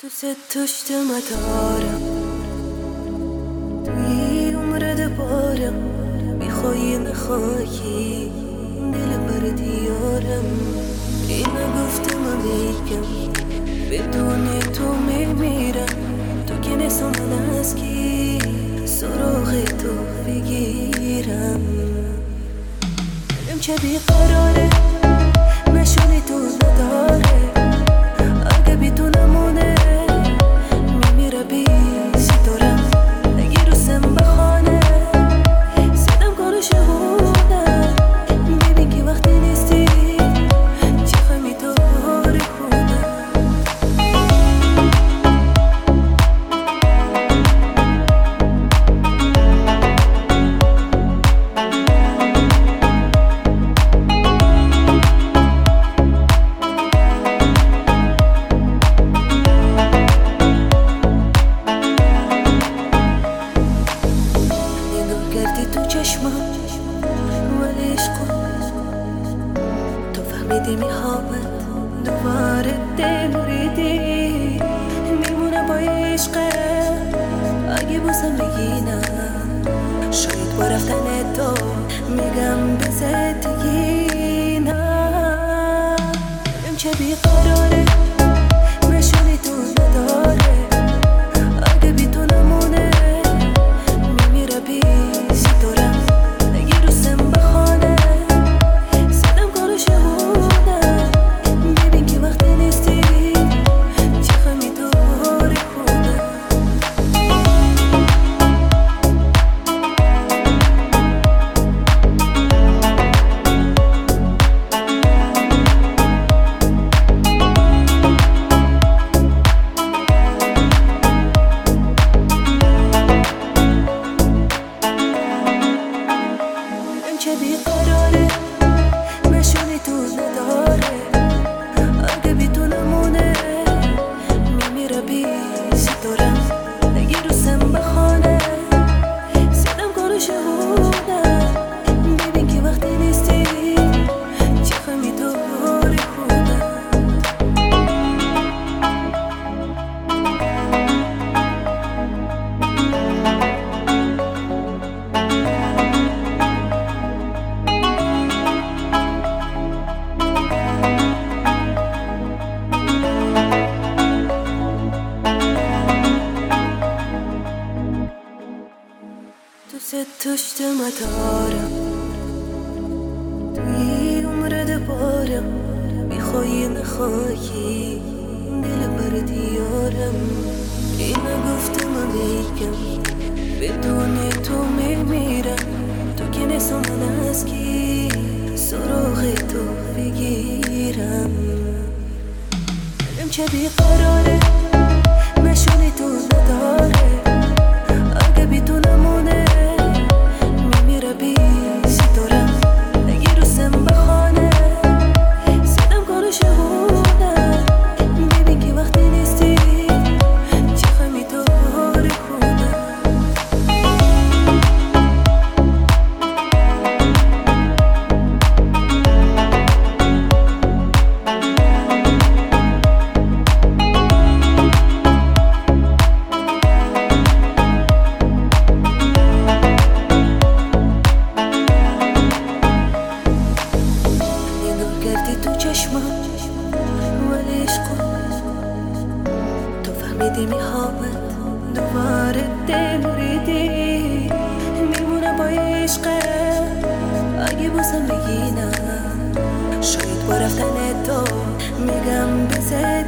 دوست داشتم دارم توی عمرت بارم، میخوای نخواهی دل بر دیارم. اینو گفتم و میگم بدون تو میمیرم. تو که نسو من از کی سراغ تو بگیرم. دلم چه بیقراره نشونی تو نداره. اگه بی تو نمونه میمیره بی ستارم. اگه روسم بخانه سیدم کارو شهودم. ببین که وقتی نیستی چه خمی تو باری خونم. کردی تو چشمم ولی عشقم تو فهمیدی میخوابت دوباره دل ریدی. میمونه با عشقت اگه بازم بگی نه. شاید با رفتن تو میگم به زدگی نه. دلم چه بیقراره نشونی تو نداره. اگه بی تو نمونه میمیره بی ستارم. اگه روسم بخانه سیدم کارو شهودم. ببین که وقتی نیستی چه خمی تو باری خونم. چه بیقراره نشونی تو نداره. اگه بی تو نمونه میمیره بی ستارم. اگه روسم بخانه سیدم کارو شهودم. ببین که وقتی نیستی چه خمی تو باری خونم. دوست داشتم دارم توی عمرت بارم. میخوای نخواهی دل بر دیارم. اینو گفتم و میگم بدون تو میمیرم. تو که نسو من از کی سراغ تو بگیرم. دلم چه بیقراره نشونی تو نداره. اگه بی تو نمونه میمیره بی ستارم. اگه روسم بخانه سیدم کارو شهودم. ببین که وقتی نیستی چه خمی تو باری خونم. کردی تو چشمم ولی عشقم تو فهمیدی میخوابت دوباره دل ریدی. میمونه با عشقت اگه بازم بگی نه. شاید با رفتن تو میگم به